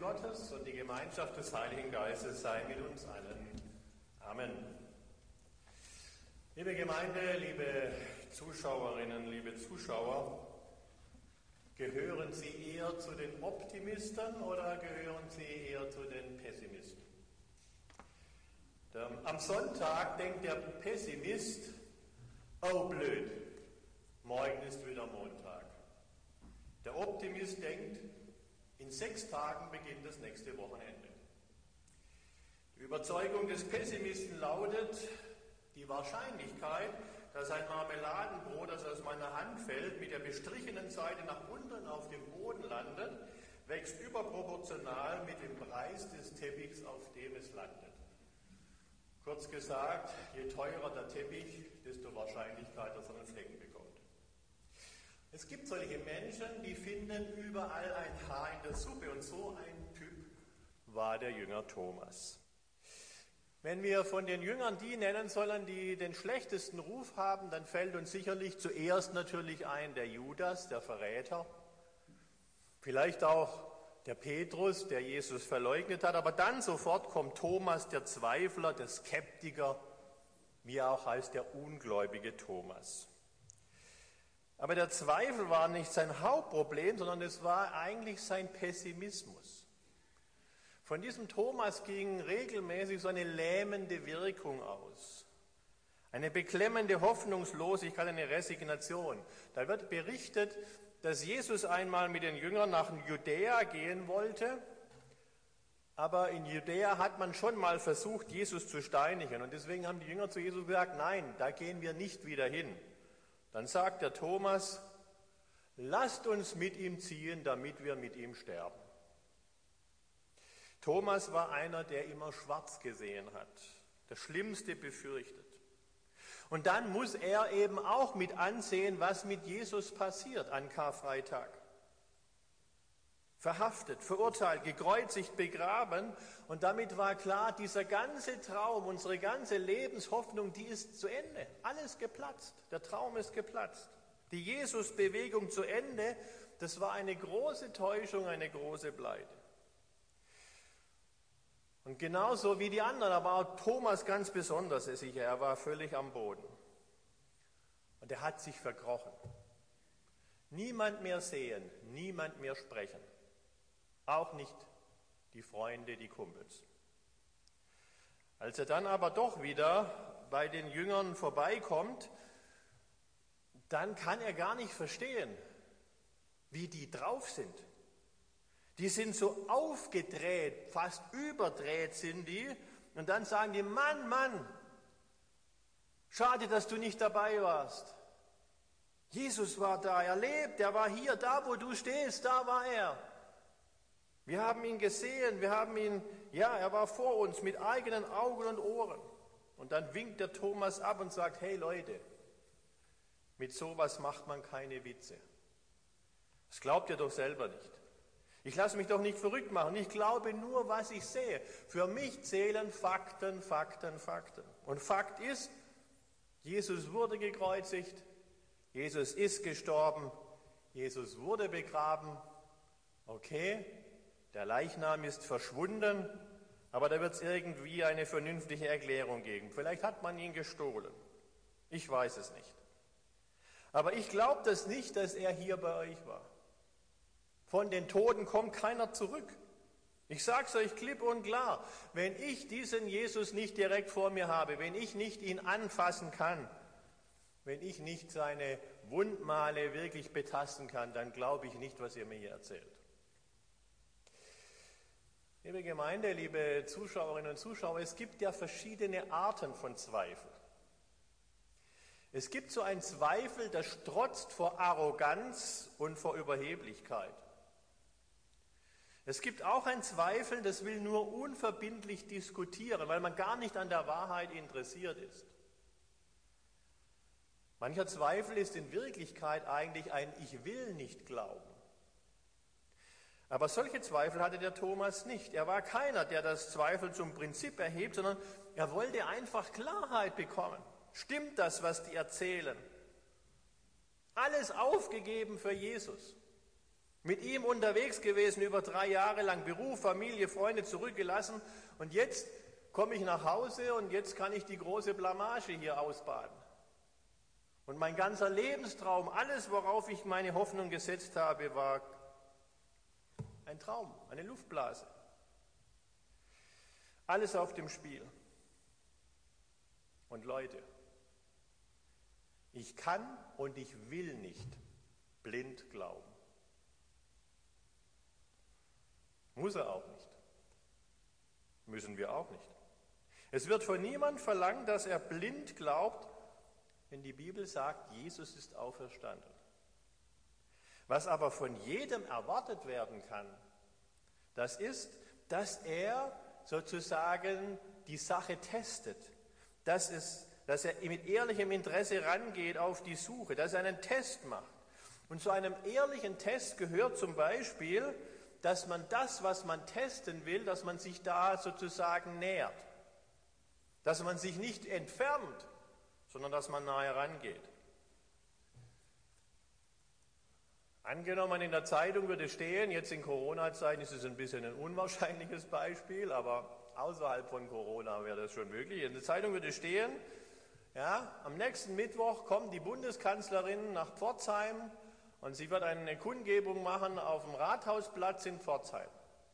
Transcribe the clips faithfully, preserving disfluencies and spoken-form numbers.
Gottes und die Gemeinschaft des Heiligen Geistes sei mit uns allen. Amen. Liebe Gemeinde, liebe Zuschauerinnen, liebe Zuschauer, gehören Sie eher zu den Optimisten oder gehören Sie eher zu den Pessimisten? Am Sonntag denkt der Pessimist, oh blöd, morgen ist wieder Montag. Der Optimist denkt, in sechs Tagen beginnt das nächste Wochenende. Die Überzeugung des Pessimisten lautet, die Wahrscheinlichkeit, dass ein Marmeladenbrot, das aus meiner Hand fällt, mit der bestrichenen Seite nach unten auf dem Boden landet, wächst überproportional mit dem Preis des Teppichs, auf dem es landet. Kurz gesagt, je teurer der Teppich, desto Wahrscheinlichkeit, dass er einen Flecken bekommt. Es gibt solche Menschen, die finden überall ein Haar in der Suppe, und so ein Typ war der Jünger Thomas. Wenn wir von den Jüngern die nennen sollen, die den schlechtesten Ruf haben, dann fällt uns sicherlich zuerst natürlich ein der Judas, der Verräter, vielleicht auch der Petrus, der Jesus verleugnet hat, aber dann sofort kommt Thomas, der Zweifler, der Skeptiker, wie er auch heißt, der ungläubige Thomas. Aber der Zweifel war nicht sein Hauptproblem, sondern es war eigentlich sein Pessimismus. Von diesem Thomas ging regelmäßig so eine lähmende Wirkung aus. Eine beklemmende Hoffnungslosigkeit, eine Resignation. Da wird berichtet, dass Jesus einmal mit den Jüngern nach Judäa gehen wollte, aber in Judäa hat man schon mal versucht, Jesus zu steinigen. Und deswegen haben die Jünger zu Jesus gesagt, nein, da gehen wir nicht wieder hin. Dann sagt der Thomas, lasst uns mit ihm ziehen, damit wir mit ihm sterben. Thomas war einer, der immer schwarz gesehen hat, das Schlimmste befürchtet. Und dann muss er eben auch mit ansehen, was mit Jesus passiert an Karfreitag. Verhaftet, verurteilt, gekreuzigt, begraben. Und damit war klar, dieser ganze Traum, unsere ganze Lebenshoffnung, die ist zu Ende. Alles geplatzt. Der Traum ist geplatzt. Die Jesus-Bewegung zu Ende, das war eine große Täuschung, eine große Pleite. Und genauso wie die anderen, aber auch Thomas ganz besonders sicher, er war völlig am Boden. Und er hat sich verkrochen. Niemand mehr sehen, niemand mehr sprechen. Auch nicht die Freunde, die Kumpels. Als er dann aber doch wieder bei den Jüngern vorbeikommt, dann kann er gar nicht verstehen, wie die drauf sind. Die sind so aufgedreht, fast überdreht sind die. Und dann sagen die, Mann, Mann, schade, dass du nicht dabei warst. Jesus war da, er lebt, er war hier, da wo du stehst, da war er. Wir haben ihn gesehen, wir haben ihn, ja, er war vor uns mit eigenen Augen und Ohren. Und dann winkt der Thomas ab und sagt, hey Leute, mit sowas macht man keine Witze. Das glaubt ihr doch selber nicht. Ich lasse mich doch nicht verrückt machen, ich glaube nur, was ich sehe. Für mich zählen Fakten, Fakten, Fakten. Und Fakt ist, Jesus wurde gekreuzigt, Jesus ist gestorben, Jesus wurde begraben. Okay, der Leichnam ist verschwunden, aber da wird es irgendwie eine vernünftige Erklärung geben. Vielleicht hat man ihn gestohlen. Ich weiß es nicht. Aber ich glaube das nicht, dass er hier bei euch war. Von den Toten kommt keiner zurück. Ich sage es euch klipp und klar, wenn ich diesen Jesus nicht direkt vor mir habe, wenn ich nicht ihn anfassen kann, wenn ich nicht seine Wundmale wirklich betasten kann, dann glaube ich nicht, was ihr mir hier erzählt. Liebe Gemeinde, liebe Zuschauerinnen und Zuschauer, es gibt ja verschiedene Arten von Zweifel. Es gibt so einen Zweifel, der strotzt vor Arroganz und vor Überheblichkeit. Es gibt auch ein Zweifel, das will nur unverbindlich diskutieren, weil man gar nicht an der Wahrheit interessiert ist. Mancher Zweifel ist in Wirklichkeit eigentlich ein Ich will nicht glauben. Aber solche Zweifel hatte der Thomas nicht. Er war keiner, der das Zweifel zum Prinzip erhebt, sondern er wollte einfach Klarheit bekommen. Stimmt das, was die erzählen? Alles aufgegeben für Jesus. Mit ihm unterwegs gewesen, über drei Jahre lang, Beruf, Familie, Freunde zurückgelassen. Und jetzt komme ich nach Hause und jetzt kann ich die große Blamage hier ausbaden. Und mein ganzer Lebenstraum, alles, worauf ich meine Hoffnung gesetzt habe, war ein Traum, eine Luftblase. Alles auf dem Spiel. Und Leute, ich kann und ich will nicht blind glauben. Muss er auch nicht. Müssen wir auch nicht. Es wird von niemandem verlangt, dass er blind glaubt, wenn die Bibel sagt, Jesus ist auferstanden. Was aber von jedem erwartet werden kann, das ist, dass er sozusagen die Sache testet, dass, es, dass er mit ehrlichem Interesse rangeht auf die Suche, dass er einen Test macht. Und zu einem ehrlichen Test gehört zum Beispiel, dass man das, was man testen will, dass man sich da sozusagen nähert. Dass man sich nicht entfernt, sondern dass man nahe rangeht. Angenommen, in der Zeitung würde stehen, jetzt in Corona-Zeiten ist es ein bisschen ein unwahrscheinliches Beispiel, aber außerhalb von Corona wäre das schon möglich. In der Zeitung würde stehen, ja, am nächsten Mittwoch kommt die Bundeskanzlerin nach Pforzheim und sie wird eine Kundgebung machen auf dem Rathausplatz in Pforzheim.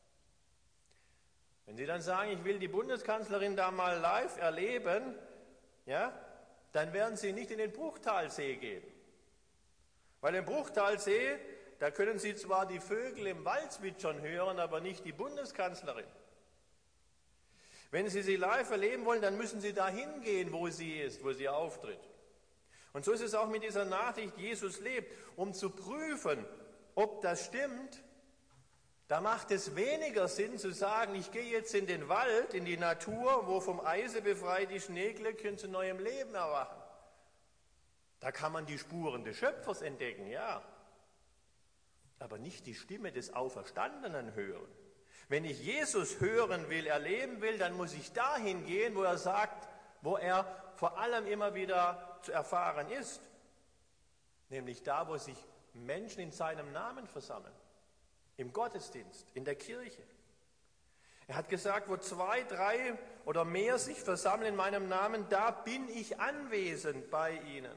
Wenn Sie dann sagen, ich will die Bundeskanzlerin da mal live erleben, ja, dann werden Sie nicht in den Bruchtalsee gehen. Weil im Bruchtalsee, da können Sie zwar die Vögel im Wald zwitschern hören, aber nicht die Bundeskanzlerin. Wenn Sie sie live erleben wollen, dann müssen Sie dahin gehen, wo sie ist, wo sie auftritt. Und so ist es auch mit dieser Nachricht, Jesus lebt. Um zu prüfen, ob das stimmt, da macht es weniger Sinn zu sagen, ich gehe jetzt in den Wald, in die Natur, wo vom Eise befreit die Schneeglöckchen zu neuem Leben erwachen. Da kann man die Spuren des Schöpfers entdecken, ja. Aber nicht die Stimme des Auferstandenen hören. Wenn ich Jesus hören will, erleben will, dann muss ich dahin gehen, wo er sagt, wo er vor allem immer wieder zu erfahren ist. Nämlich da, wo sich Menschen in seinem Namen versammeln. Im Gottesdienst, in der Kirche. Er hat gesagt, wo zwei, drei oder mehr sich versammeln in meinem Namen, da bin ich anwesend bei ihnen.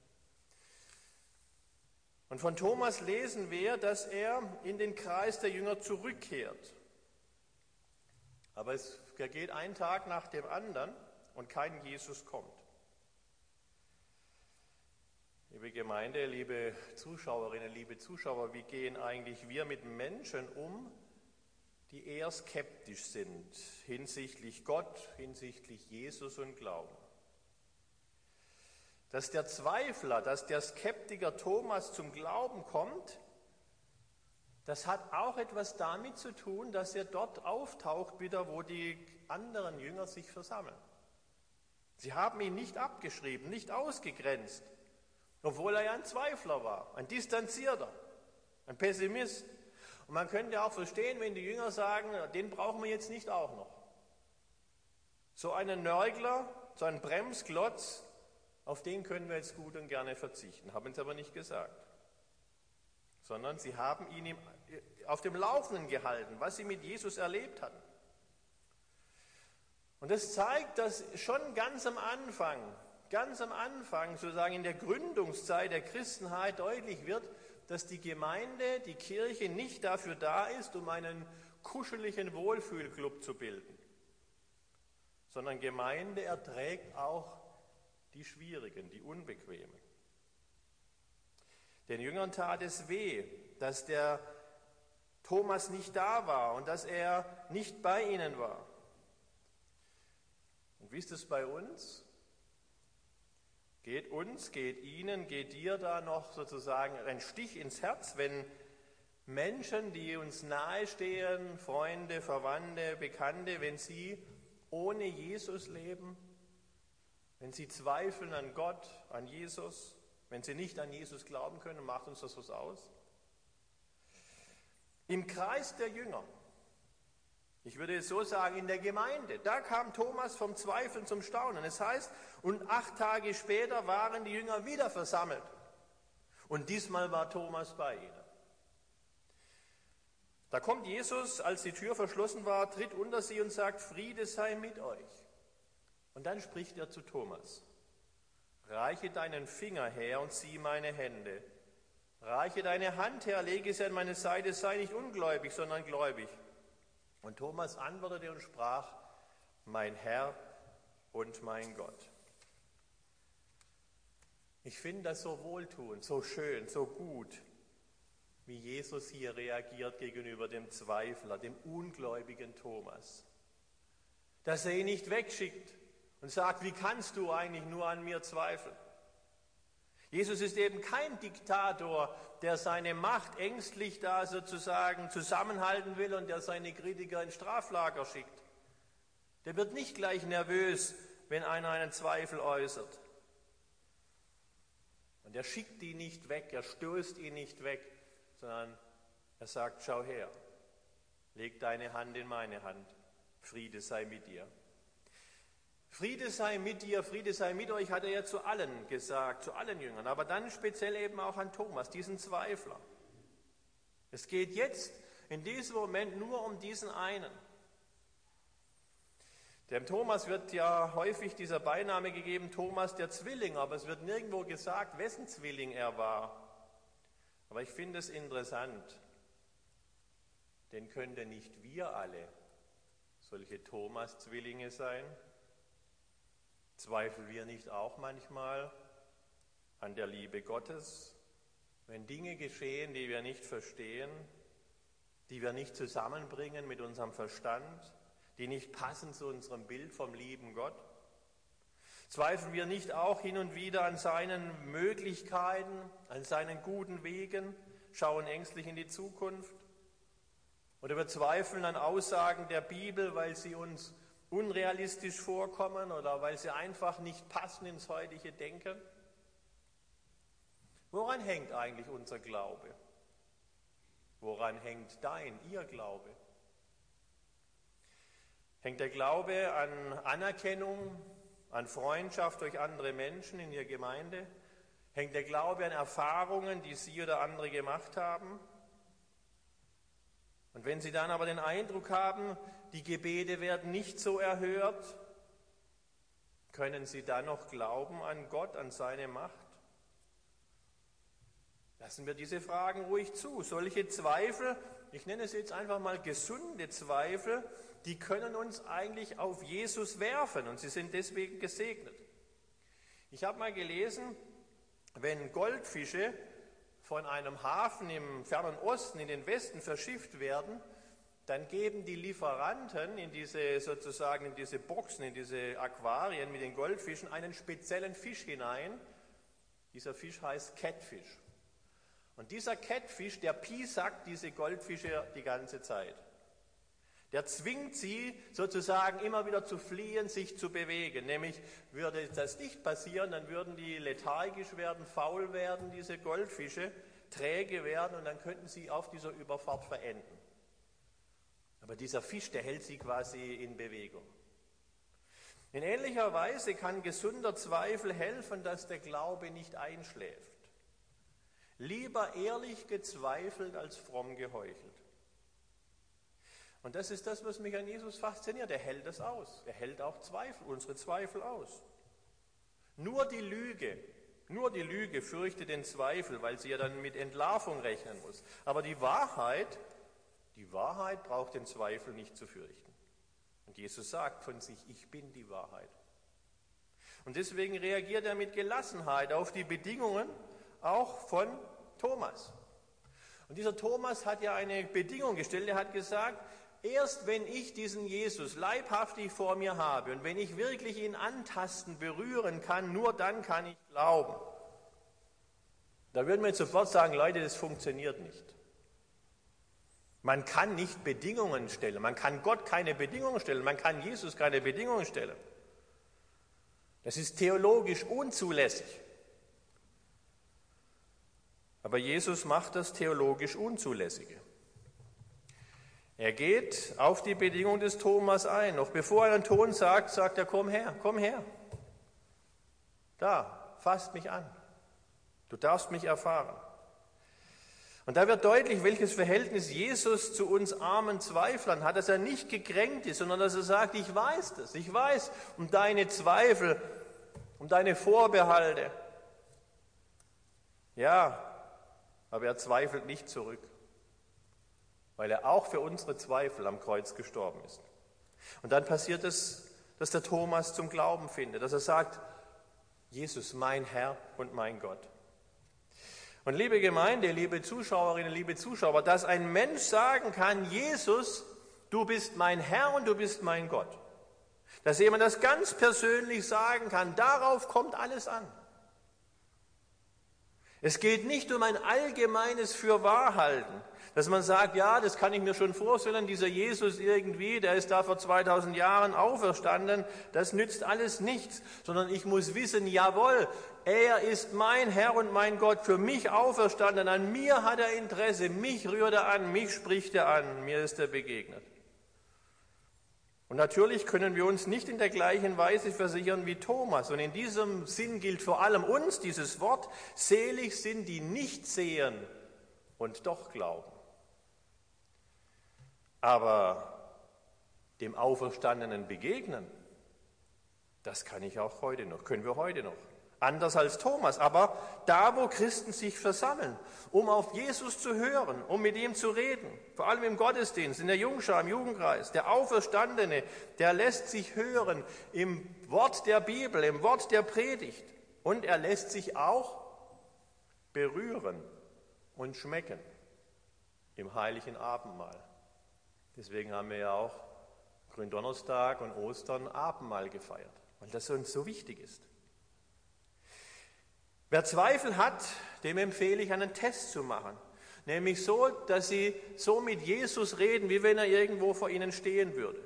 Und von Thomas lesen wir, dass er in den Kreis der Jünger zurückkehrt. Aber es vergeht ein Tag nach dem anderen und kein Jesus kommt. Liebe Gemeinde, liebe Zuschauerinnen, liebe Zuschauer, wie gehen eigentlich wir mit Menschen um, die eher skeptisch sind hinsichtlich Gott, hinsichtlich Jesus und Glauben? Dass der Zweifler, dass der Skeptiker Thomas zum Glauben kommt, das hat auch etwas damit zu tun, dass er dort auftaucht wieder, wo die anderen Jünger sich versammeln. Sie haben ihn nicht abgeschrieben, nicht ausgegrenzt, obwohl er ja ein Zweifler war, ein Distanzierter, ein Pessimist. Und man könnte auch verstehen, wenn die Jünger sagen, den brauchen wir jetzt nicht auch noch. So einen Nörgler, so einen Bremsklotz, auf den können wir jetzt gut und gerne verzichten, haben es aber nicht gesagt. Sondern sie haben ihn im, auf dem Laufenden gehalten, was sie mit Jesus erlebt hatten. Und das zeigt, dass schon ganz am Anfang, ganz am Anfang, sozusagen in der Gründungszeit der Christenheit deutlich wird, dass die Gemeinde, die Kirche nicht dafür da ist, um einen kuscheligen Wohlfühlclub zu bilden, sondern Gemeinde erträgt auch die Schwierigen, die Unbequemen. Den Jüngern tat es weh, dass der Thomas nicht da war und dass er nicht bei ihnen war. Und wie ist es bei uns? Geht uns, geht Ihnen, geht dir da noch sozusagen ein Stich ins Herz, wenn Menschen, die uns nahestehen, Freunde, Verwandte, Bekannte, wenn sie ohne Jesus leben, wenn sie zweifeln an Gott, an Jesus, wenn sie nicht an Jesus glauben können, macht uns das was aus? Im Kreis der Jünger, ich würde es so sagen, in der Gemeinde, da kam Thomas vom Zweifeln zum Staunen. Es heißt, und acht Tage später waren die Jünger wieder versammelt. Und diesmal war Thomas bei ihnen. Da kommt Jesus, als die Tür verschlossen war, tritt unter sie und sagt, Friede sei mit euch. Und dann spricht er zu Thomas, reiche deinen Finger her und sieh meine Hände. Reiche deine Hand her, lege sie an meine Seite, sei nicht ungläubig, sondern gläubig. Und Thomas antwortete und sprach, mein Herr und mein Gott. Ich finde das so wohltuend, so schön, so gut, wie Jesus hier reagiert gegenüber dem Zweifler, dem ungläubigen Thomas. Dass er ihn nicht wegschickt und sagt, wie kannst du eigentlich nur an mir zweifeln? Jesus ist eben kein Diktator, der seine Macht ängstlich da sozusagen zusammenhalten will und der seine Kritiker ins Straflager schickt. Der wird nicht gleich nervös, wenn einer einen Zweifel äußert. Und er schickt ihn nicht weg, er stößt ihn nicht weg, sondern er sagt, schau her, leg deine Hand in meine Hand, Friede sei mit dir. Friede sei mit dir, Friede sei mit euch, hat er ja zu allen gesagt, zu allen Jüngern, aber dann speziell eben auch an Thomas, diesen Zweifler. Es geht jetzt in diesem Moment nur um diesen einen. Dem Thomas wird ja häufig dieser Beiname gegeben, Thomas der Zwilling, aber es wird nirgendwo gesagt, wessen Zwilling er war. Aber ich finde es interessant, denn könnten nicht wir alle solche Thomas-Zwillinge sein? Zweifeln wir nicht auch manchmal an der Liebe Gottes, wenn Dinge geschehen, die wir nicht verstehen, die wir nicht zusammenbringen mit unserem Verstand, die nicht passen zu unserem Bild vom lieben Gott? Zweifeln wir nicht auch hin und wieder an seinen Möglichkeiten, an seinen guten Wegen, schauen ängstlich in die Zukunft? Oder wir zweifeln an Aussagen der Bibel, weil sie uns unrealistisch vorkommen oder weil sie einfach nicht passen ins heutige Denken? Woran hängt eigentlich unser Glaube? Woran hängt dein, ihr Glaube? Hängt der Glaube an Anerkennung, an Freundschaft durch andere Menschen in der Gemeinde? Hängt der Glaube an Erfahrungen, die Sie oder andere gemacht haben? Und wenn Sie dann aber den Eindruck haben, die Gebete werden nicht so erhört, können Sie dann noch glauben an Gott, an seine Macht? Lassen wir diese Fragen ruhig zu. Solche Zweifel, ich nenne es jetzt einfach mal gesunde Zweifel, die können uns eigentlich auf Jesus werfen und sie sind deswegen gesegnet. Ich habe mal gelesen, wenn Goldfische von einem Hafen im fernen Osten in den Westen verschifft werden, dann geben die Lieferanten in diese sozusagen in diese Boxen, in diese Aquarien mit den Goldfischen einen speziellen Fisch hinein. Dieser Fisch heißt Catfish. Und dieser Catfish, der piesackt diese Goldfische die ganze Zeit. Der zwingt sie sozusagen immer wieder zu fliehen, sich zu bewegen. Nämlich würde das nicht passieren, dann würden die lethargisch werden, faul werden, diese Goldfische, träge werden und dann könnten sie auf dieser Überfahrt verenden. Aber dieser Fisch, der hält sie quasi in Bewegung. In ähnlicher Weise kann gesunder Zweifel helfen, dass der Glaube nicht einschläft. Lieber ehrlich gezweifelt als fromm geheuchelt. Und das ist das, was mich an Jesus fasziniert. Er hält das aus. Er hält auch Zweifel, unsere Zweifel aus. Nur die Lüge, nur die Lüge fürchtet den Zweifel, weil sie ja dann mit Entlarvung rechnen muss. Aber die Wahrheit, die Wahrheit braucht den Zweifel nicht zu fürchten. Und Jesus sagt von sich, ich bin die Wahrheit. Und deswegen reagiert er mit Gelassenheit auf die Bedingungen, auch von Thomas. Und dieser Thomas hat ja eine Bedingung gestellt. Er hat gesagt, erst wenn ich diesen Jesus leibhaftig vor mir habe und wenn ich wirklich ihn antasten, berühren kann, nur dann kann ich glauben. Da würden wir jetzt sofort sagen, Leute, das funktioniert nicht. Man kann nicht Bedingungen stellen. Man kann Gott keine Bedingungen stellen. Man kann Jesus keine Bedingungen stellen. Das ist theologisch unzulässig. Aber Jesus macht das theologisch Unzulässige. Er geht auf die Bedingung des Thomas ein. Noch bevor er einen Ton sagt, sagt er, komm her, komm her. Da, fasst mich an. Du darfst mich erfahren. Und da wird deutlich, welches Verhältnis Jesus zu uns armen Zweiflern hat, dass er nicht gekränkt ist, sondern dass er sagt, ich weiß das, ich weiß um deine Zweifel, um deine Vorbehalte. Ja, aber er zweifelt nicht zurück, weil er auch für unsere Zweifel am Kreuz gestorben ist. Und dann passiert es, dass der Thomas zum Glauben findet, dass er sagt, Jesus, mein Herr und mein Gott. Und liebe Gemeinde, liebe Zuschauerinnen, liebe Zuschauer, dass ein Mensch sagen kann, Jesus, du bist mein Herr und du bist mein Gott. Dass jemand das ganz persönlich sagen kann, darauf kommt alles an. Es geht nicht um ein allgemeines Fürwahrhalten, dass man sagt, ja, das kann ich mir schon vorstellen, dieser Jesus irgendwie, der ist da vor zweitausend Jahren auferstanden, das nützt alles nichts, sondern ich muss wissen, jawohl, er ist mein Herr und mein Gott, für mich auferstanden, an mir hat er Interesse, mich rührt er an, mich spricht er an, mir ist er begegnet. Und natürlich können wir uns nicht in der gleichen Weise versichern wie Thomas. Und in diesem Sinn gilt vor allem uns dieses Wort, selig sind die nicht sehen und doch glauben. Aber dem Auferstandenen begegnen, das kann ich auch heute noch, können wir heute noch. Anders als Thomas, aber da, wo Christen sich versammeln, um auf Jesus zu hören, um mit ihm zu reden, vor allem im Gottesdienst, in der Jungschar, im Jugendkreis, der Auferstandene, der lässt sich hören im Wort der Bibel, im Wort der Predigt und er lässt sich auch berühren und schmecken im heiligen Abendmahl. Deswegen haben wir ja auch Gründonnerstag und Ostern Abendmahl gefeiert, weil das uns so wichtig ist. Wer Zweifel hat, dem empfehle ich, einen Test zu machen. Nämlich so, dass Sie so mit Jesus reden, wie wenn er irgendwo vor Ihnen stehen würde.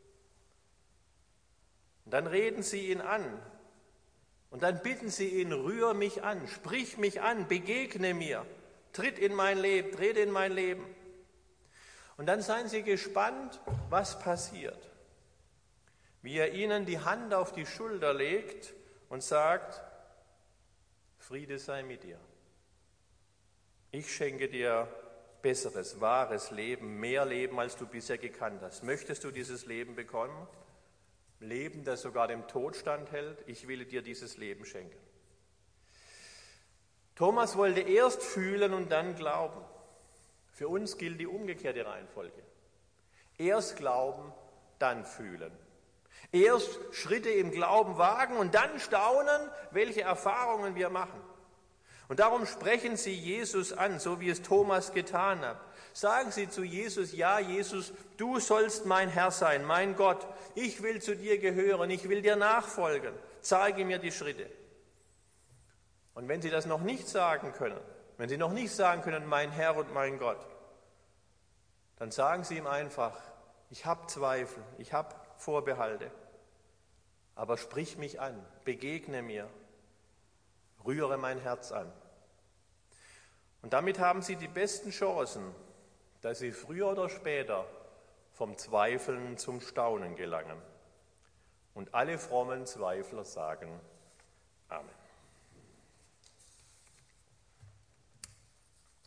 Und dann reden Sie ihn an. Und dann bitten Sie ihn, rühr mich an, sprich mich an, begegne mir, tritt in mein Leben, trete in mein Leben. Und dann seien Sie gespannt, was passiert. Wie er Ihnen die Hand auf die Schulter legt und sagt, Friede sei mit dir. Ich schenke dir besseres, wahres Leben, mehr Leben, als du bisher gekannt hast. Möchtest du dieses Leben bekommen? Leben, das sogar dem Tod standhält? Ich will dir dieses Leben schenken. Thomas wollte erst fühlen und dann glauben. Für uns gilt die umgekehrte Reihenfolge. Erst glauben, dann fühlen. Erst Schritte im Glauben wagen und dann staunen, welche Erfahrungen wir machen. Und darum sprechen Sie Jesus an, so wie es Thomas getan hat. Sagen Sie zu Jesus, ja Jesus, du sollst mein Herr sein, mein Gott. Ich will zu dir gehören, ich will dir nachfolgen. Zeige mir die Schritte. Und wenn Sie das noch nicht sagen können, wenn Sie noch nicht sagen können, mein Herr und mein Gott, dann sagen Sie ihm einfach, ich habe Zweifel, ich habe Vorbehalte, aber sprich mich an, begegne mir, rühre mein Herz an. Und damit haben Sie die besten Chancen, dass Sie früher oder später vom Zweifeln zum Staunen gelangen. Und alle frommen Zweifler sagen Amen.